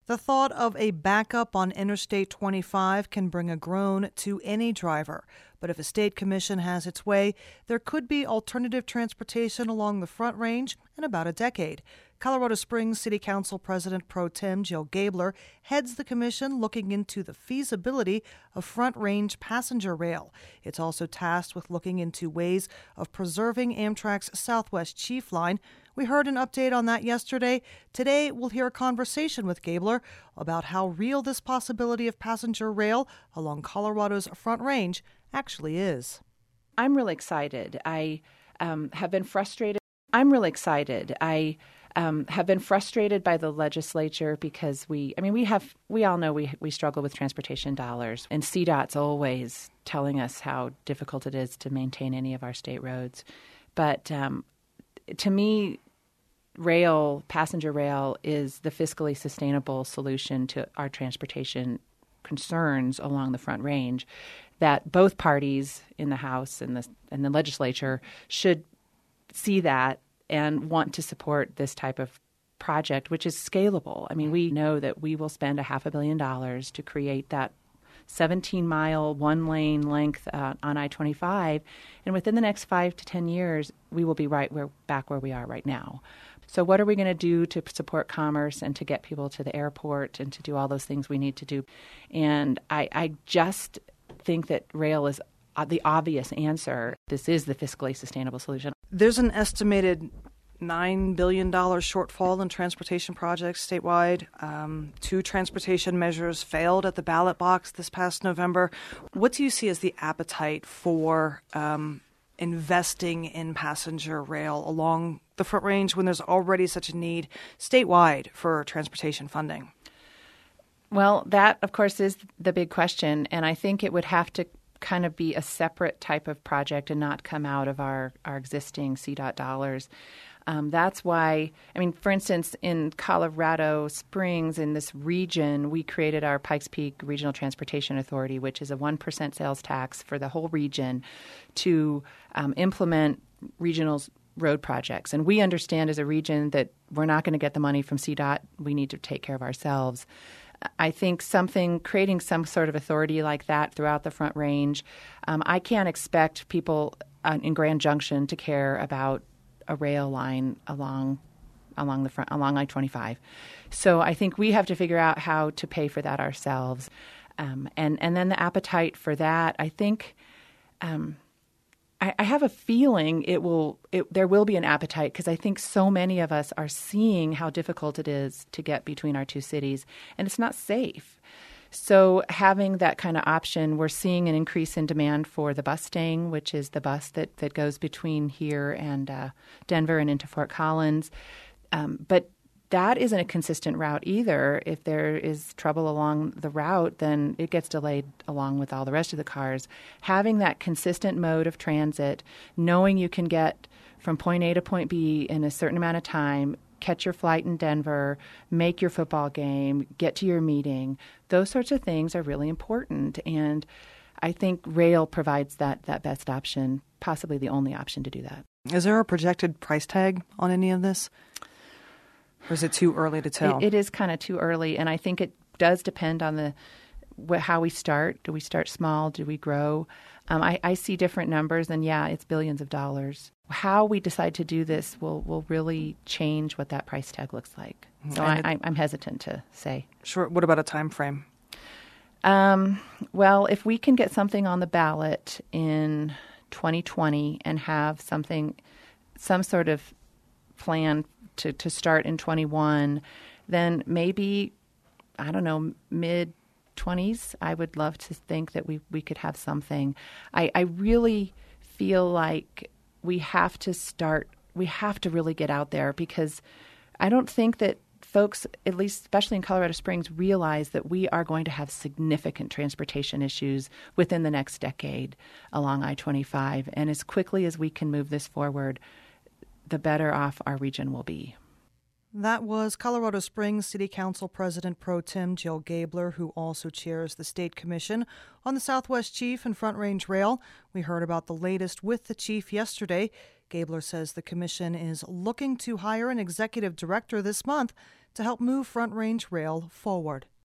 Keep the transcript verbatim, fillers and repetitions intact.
The thought of a backup on Interstate twenty-five can bring a groan to any driver. But if a state commission has its way, there could be alternative transportation along the Front Range in about a decade. Colorado Springs City Council President Pro Tem Jill Gabler heads the commission looking into the feasibility of Front Range passenger rail. It's also tasked with looking into ways of preserving Amtrak's Southwest Chief Line. We heard an update on that yesterday. Today, we'll hear a conversation with Gabler about how real this possibility of passenger rail along Colorado's Front Range actually is. I'm really excited. I um, have been frustrated. I'm really excited. I um, have been frustrated by the legislature because we, I mean, we have, we all know we we struggle with transportation dollars. And C DOT's always telling us how difficult it is to maintain any of our state roads. But um, to me, rail, passenger rail, is the fiscally sustainable solution to our transportation concerns along the Front Range that both parties in the House and the, and the legislature should see that and want to support this type of project, which is scalable. I mean, we know that we will spend a half a billion dollars to create that seventeen-mile, one-lane length uh, on I twenty-five, and within the next five to ten years, we will be right where back where we are right now. So what are we going to do to support commerce and to get people to the airport and to do all those things we need to do? And I, I just think that rail is the obvious answer. This is the fiscally sustainable solution. There's an estimated nine billion dollars shortfall in transportation projects statewide. Um, two transportation measures failed at the ballot box this past November. What do you see as the appetite for um, investing in passenger rail along the Front Range when there's already such a need statewide for transportation funding? Well, that, of course, is the big question, and I think it would have to kind of be a separate type of project and not come out of our, our existing C DOT dollars. Um, that's why, I mean, for instance, in Colorado Springs, in this region, we created our Pikes Peak Regional Transportation Authority, which is a one percent sales tax for the whole region to um, implement regional road projects. And we understand as a region that we're not going to get the money from C DOT. We need to take care of ourselves. I think something, creating some sort of authority like that throughout the Front Range, um, I can't expect people uh, in Grand Junction to care about a rail line along along the front along I twenty-five. So I think we have to figure out how to pay for that ourselves, um, and and then the appetite for that. I think um, I, I have a feeling it will it, there will be an appetite because I think so many of us are seeing how difficult it is to get between our two cities, and it's not safe. So having that kind of option, we're seeing an increase in demand for the Bustang, which is the bus that, that goes between here and uh, Denver and into Fort Collins. Um, but that isn't a consistent route either. If there is trouble along the route, then it gets delayed along with all the rest of the cars. Having that consistent mode of transit, knowing you can get from point A to point B in a certain amount of time, catch your flight in Denver, make your football game, get to your meeting. Those sorts of things are really important. And I think rail provides that that best option, possibly the only option to do that. Is there a projected price tag on any of this? Or is it too early to tell? It, it is kind of too early. And I think it does depend on the wh- how we start. Do we start small? Do we grow? Um, I, I see different numbers, and yeah, it's billions of dollars. How we decide to do this will, will really change what that price tag looks like. So I, I, I'm hesitant to say. Sure. What about a time frame? Um, well, if we can get something on the ballot in twenty twenty and have something, some sort of plan to, to start in twenty-one, then maybe, I don't know, mid twenties, I would love to think that we, we could have something. I, I really feel like we have to start, we have to really get out there because I don't think that folks, at least especially in Colorado Springs, realize that we are going to have significant transportation issues within the next decade along I twenty-five. And as quickly as we can move this forward, the better off our region will be. That was Colorado Springs City Council President Pro Tem Jill Gabler, who also chairs the State Commission on the Southwest Chief and Front Range Rail. We heard about the latest with the chief yesterday. Gabler says the commission is looking to hire an executive director this month to help move Front Range Rail forward.